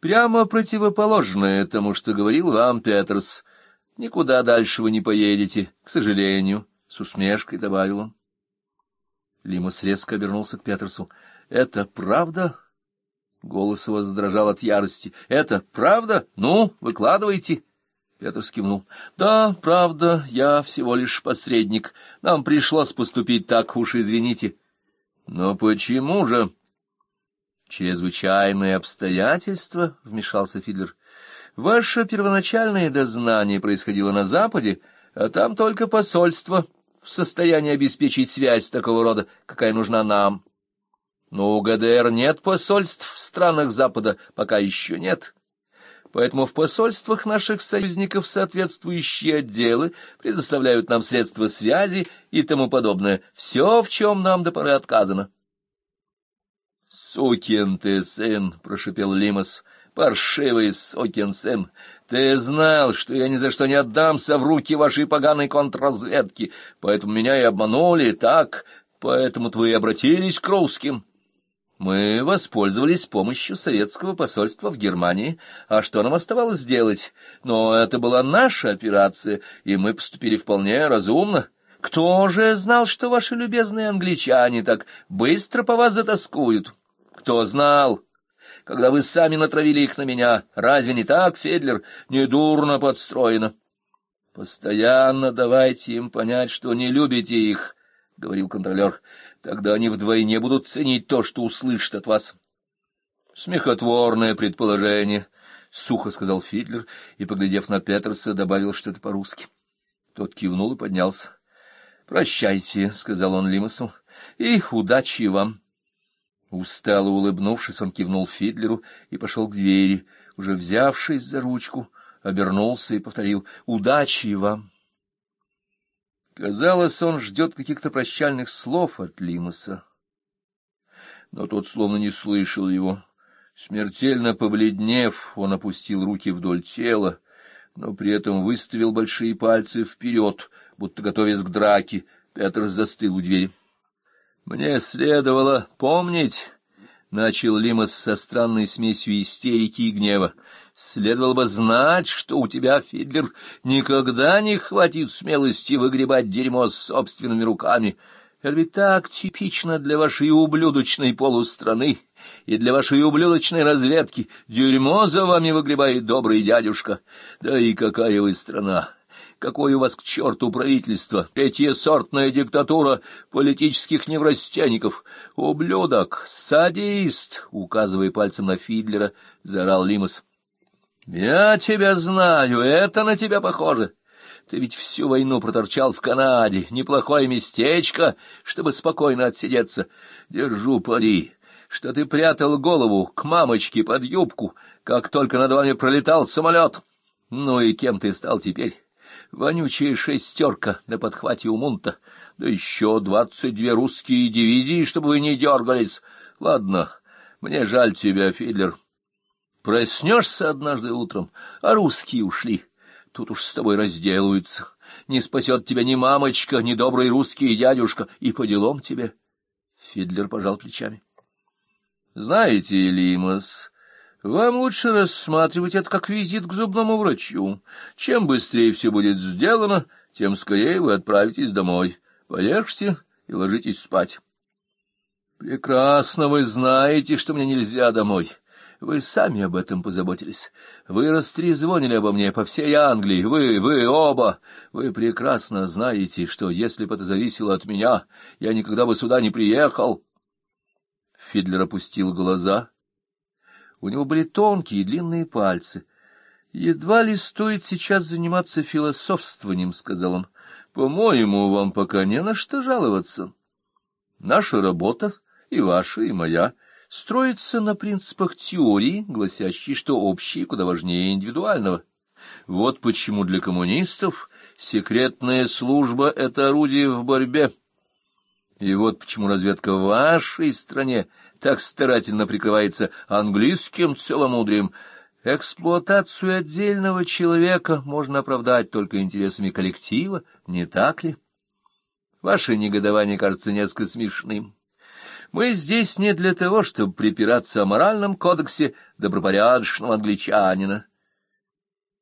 прямо противоположное тому, что говорил вам Петерс. Никуда дальше вы не поедете, к сожалению, — с усмешкой добавил он. Лимас резко обернулся к Петерсу. — Это правда? Голос его задрожал от ярости. — Это правда? Ну, выкладывайте. Петерс кивнул. — Да, правда, я всего лишь посредник. Нам пришлось поступить так, уж извините. — Но почему же? — Чрезвычайные обстоятельства, — вмешался Фидлер. — Ваше первоначальное дознание происходило на Западе, а там только посольство в состоянии обеспечить связь такого рода, какая нужна нам. Но у ГДР нет посольств в странах Запада, пока еще нет. Поэтому в посольствах наших союзников соответствующие отделы предоставляют нам средства связи и тому подобное. Все, в чем нам до поры отказано. — Сукин ты сын, — прошипел Лимас, — паршивый сукин сын. Ты знал, что я ни за что не отдамся в руки вашей поганой контрразведки, поэтому меня и обманули, так? Поэтому-то вы и обратились к русским. Мы воспользовались помощью советского посольства в Германии, а что нам оставалось сделать? Но это была наша операция, и мы поступили вполне разумно. Кто же знал, что ваши любезные англичане так быстро по вас затаскуют? Кто знал, когда вы сами натравили их на меня? Разве не так, Фидлер? Недурно подстроено. — Постоянно давайте им понять, что не любите их, — говорил контролер. — Тогда они вдвойне будут ценить то, что услышат от вас. — Смехотворное предположение, — сухо сказал Фидлер и, поглядев на Петерса, добавил что-то по-русски. Тот кивнул и поднялся. — Прощайте, — сказал он Лимасу, — и удачи вам. Устало улыбнувшись, он кивнул Фидлеру и пошел к двери, уже взявшись за ручку, обернулся и повторил: «Удачи вам!» Казалось, он ждет каких-то прощальных слов от Лимаса, но тот словно не слышал его. Смертельно побледнев, он опустил руки вдоль тела, но при этом выставил большие пальцы вперед, будто готовясь к драке. Петерс застыл у двери. «Мне следовало помнить», — начал Лимас со странной смесью истерики и гнева, — «следовало бы знать, что у тебя, Фидлер, никогда не хватит смелости выгребать дерьмо собственными руками. Это ведь так типично для вашей ублюдочной полустраны и для вашей ублюдочной разведки. Дерьмо за вами выгребает добрый дядюшка. Да и какая вы страна! Какое у вас к черту правительство, третьесортная диктатура политических неврастенников, ублюдок, садист, указывая пальцем на Фидлера, заорал Лимас. Я тебя знаю, это на тебя похоже. Ты ведь всю войну проторчал в Канаде, неплохое местечко, чтобы спокойно отсидеться. Держу пари, что ты прятал голову к мамочке под юбку, как только над вами пролетал самолет. Ну и кем ты стал теперь? Вонючая шестерка на подхвате у Мунта, да еще 22 русские дивизии, чтобы вы не дергались. Ладно, мне жаль тебя, Фидлер. Проснешься однажды утром, а русские ушли. Тут уж с тобой разделаются. Не спасет тебя ни мамочка, ни добрый русский дядюшка, и по делам тебе. Фидлер пожал плечами. Знаете, Лимас, вам лучше рассматривать это как визит к зубному врачу. Чем быстрее все будет сделано, тем скорее вы отправитесь домой. Поешьте и ложитесь спать. Прекрасно вы знаете, что мне нельзя домой. Вы сами об этом позаботились. Вы растрезвонили обо мне по всей Англии. Вы оба. Вы прекрасно знаете, что если бы это зависело от меня, я никогда бы сюда не приехал. Фидлер опустил глаза. У него были тонкие и длинные пальцы. «Едва ли стоит сейчас заниматься философствованием», — сказал он. «По-моему, вам пока не на что жаловаться. Наша работа, и ваша, и моя, строится на принципах теории, гласящей, что общее куда важнее индивидуального. Вот почему для коммунистов секретная служба — это орудие в борьбе. И вот почему разведка в вашей стране так старательно прикрывается английским целомудрием. Эксплуатацию отдельного человека можно оправдать только интересами коллектива, не так ли? Ваше негодование кажется несколько смешным. Мы здесь не для того, чтобы припираться о моральном кодексе добропорядочного англичанина.